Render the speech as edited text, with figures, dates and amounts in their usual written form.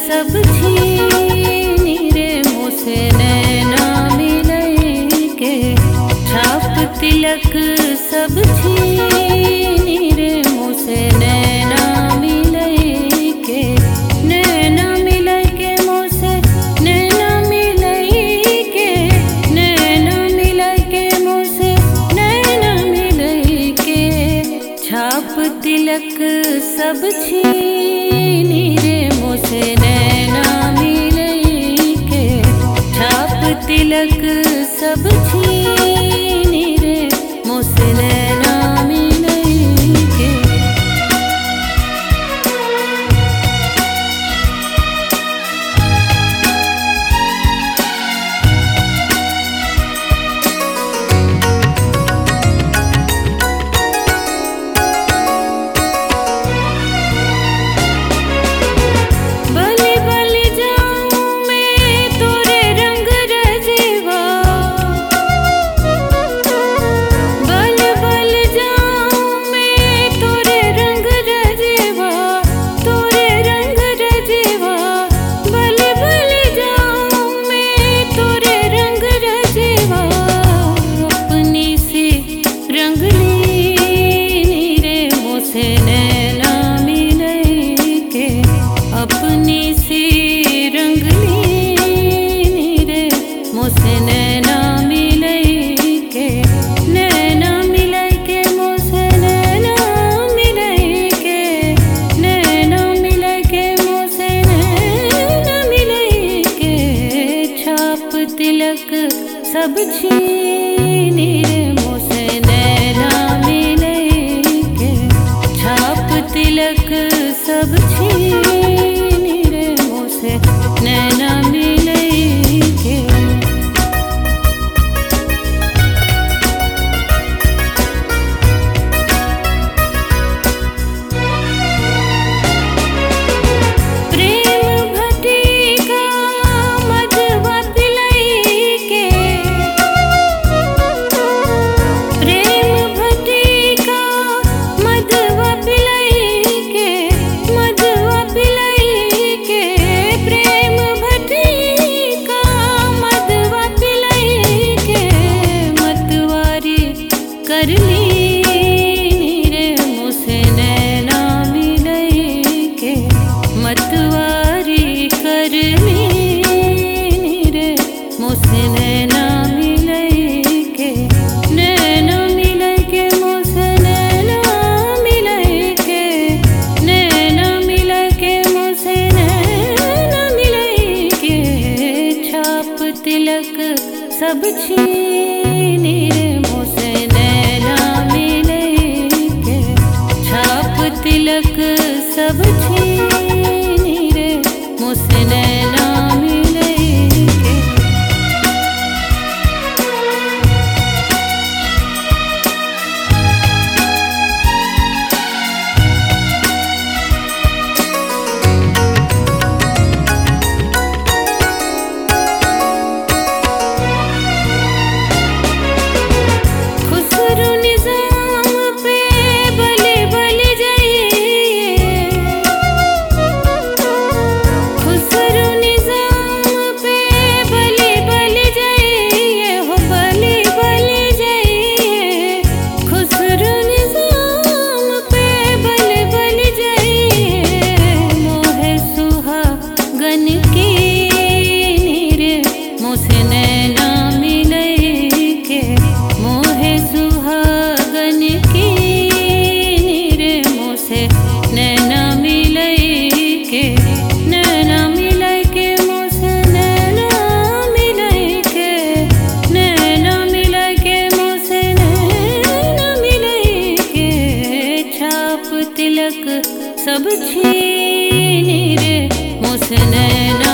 सब छीनी रे मोसे नैना मिलई के छाप तिलक सब छीनी रे मोसे नैना मिलई के नैना मिलई के मोसे नैना मिलई के नैना मिलई के मोसे नैना मिलई के छाप तिलक सब छीनी रे मोसे नैना मिलई के छाप तिलक सब छीनी रे मोसे नैना मिलई के। अपनी सी रंग लीनी रे मोसे नैना मिलई के नैना मिलई के मोसे नैना मिलई के नैना मिलई के मोसे नैना मिलई के छाप तिलक सब छीनी रे मोसे नैना मिलई के छाप तिलक सब छीनी रे मोसे नैना मिलई के। प्रेम भटिका मधवा पिलई के प्रेम भटिका मधवा पिलई के मधवा पिलई के प्रेम भटिका मधवा पिलई के मतवारी कर लीनी रे मोसे नैना मिलई के मतवारी कर लीनी रे मोसे नैना मिलई के नैना मिलई के मोसे नैना मिलई के नैना मिलई के मोसे नैना मिलई के छाप तिलक सब छीनी रे मोसे नैना मिलई के छाप तिलक सब छीनी रे मोसे नैना मिलई के। खुसरू निजाम पे बलि बलि जाइए खुसरू निजाम पे बलि बलि जाइए हो बलि बलि जाइए खुसरू निजाम पे बलि बलि जाइए मोहे सुहागन की रे मोसे नैना मिलई के मोहे सुहागन की रे मोसे नैना मिलई के नैना मिलई के मोसे नैना मिलई के नैना मिलई के मोसे नैना मिलई के छाप तिलक सब छीनी रे मोसे नैना